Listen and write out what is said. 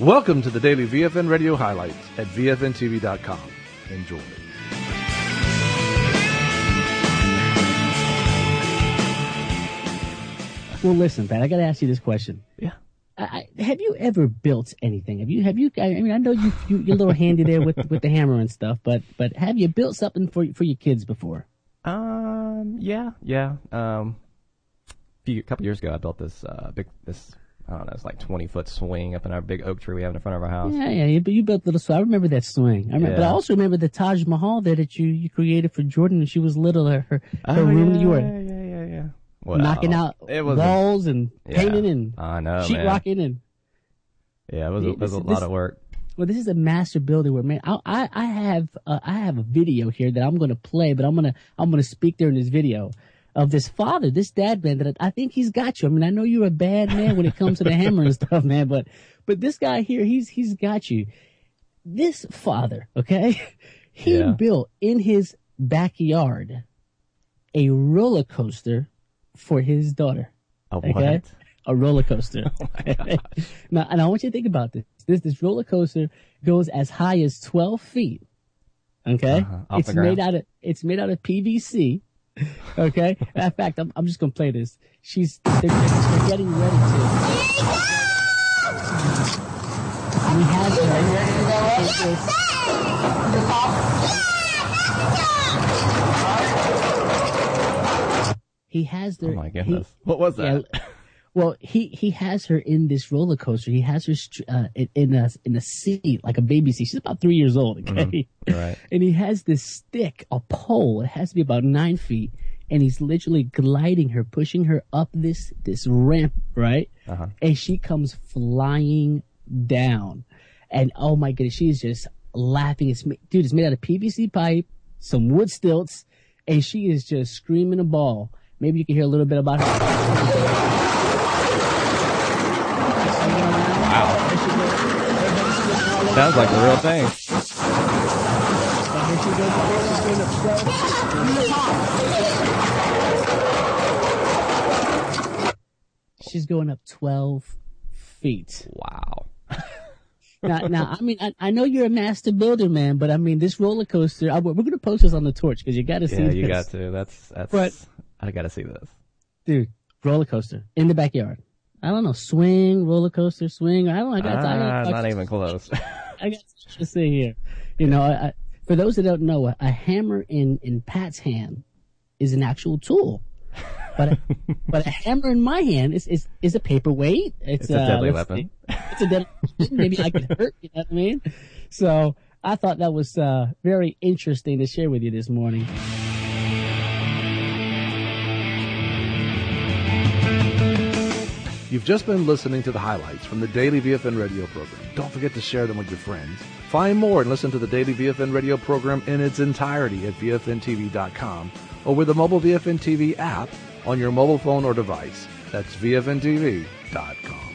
Welcome to the daily VFN Radio highlights at VFNTV.com. Enjoy. Well, listen, Pat, I got to ask you this question. Yeah. Have you ever built anything? I mean, I know you're a little handy there with the hammer and stuff, but have you built something for your kids before? Yeah. A couple years ago, I built this I don't know, it's like 20-foot swing up in our big oak tree we have in front of our house. Yeah, but you built a little swing. I remember that swing. But I also remember the Taj Mahal there that you created for Jordan when she was little. Her room. Yeah, you were yeah. Well, knocking out walls and painting and sheetrocking and. Yeah, it was a lot of work. Well, this is a master building work, man. I have a video here that I'm going to play, but I'm gonna speak during this video of this father, this dad, man, that I think he's got you. I mean, I know you're a bad man when it comes to the hammer and stuff, man, but this guy here, he's got you. This father, okay, he built in his backyard a roller coaster for his daughter. A what? Okay? A roller coaster. Oh my gosh. Now, and I want you to think about this. This roller coaster goes as high as 12 feet. Okay, it's made out of PVC. Okay. In fact, I'm just gonna play this. They're getting ready to. We have He has their. Oh my goodness! What was that? Yeah, well, he has her in this roller coaster. He has her in a seat, like a baby seat. She's about 3 years old, okay? Right. And he has this stick, a pole. It has to be about 9 feet, and he's literally gliding her, pushing her up this ramp, right? And she comes flying down, and oh my goodness, she's just laughing. It's made out of PVC pipe, some wood stilts, and she is just screaming a ball. Maybe you can hear a little bit about her. Sounds like the real thing. She's going up 12 feet. Wow. Now, I mean, I know you're a master builder, man, but I mean, this roller coaster, we're going to post this on the Torch because you got to see this. Yeah, you got to. That's. I got to see this. Dude, roller coaster in the backyard. I don't know, swing, roller coaster, swing. I don't know. I got not even close. I got to say here. You know, for those that don't know, a hammer in Pat's hand is an actual tool. But a hammer in my hand is a paperweight. It's a deadly weapon. It's a deadly weapon. Maybe I could hurt, you know what I mean? So I thought that was very interesting to share with you this morning. You've just been listening to the highlights from the Daily VFN Radio program. Don't forget to share them with your friends. Find more and listen to the Daily VFN Radio program in its entirety at VFNTV.com or with the mobile VFN TV app on your mobile phone or device. That's VFNTV.com.